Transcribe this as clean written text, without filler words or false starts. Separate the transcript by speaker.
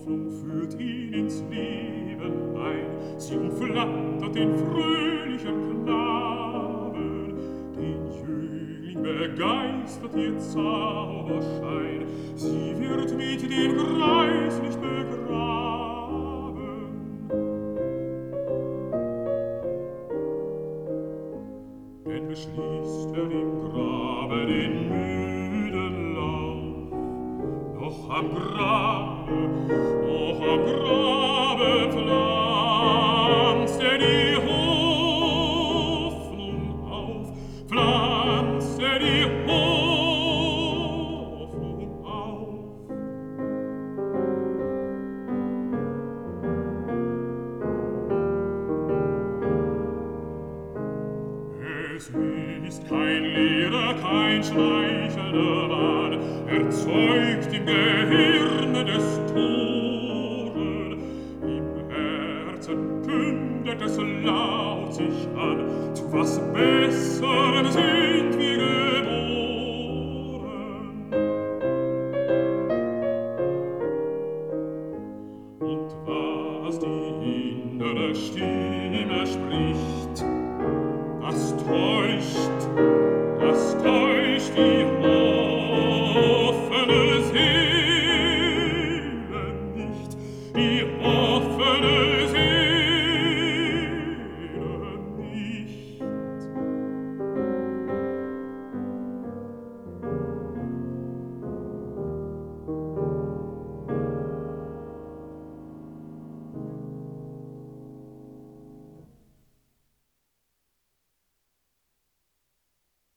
Speaker 1: Hoffnung führt ihn ins Leben ein. Sie umflattert den fröhlichen Knaben, den Jüngling begeistert ihr Zauberschein. Sie wird mit dem Greis nicht begraben. Denn beschließt im Grabe den müden Lauf. Noch am Grabe pflanzt die Hoffnung auf, pflanzt die Hoffnung auf. Es ist kein Lehrer, kein schmeichelnder Wahn, erzeugt im Gehirne des Toren. Im Herzen kündet es laut sich an, zu was Besserem sind wir geboren. Und was die innere Stimme spricht, das täuscht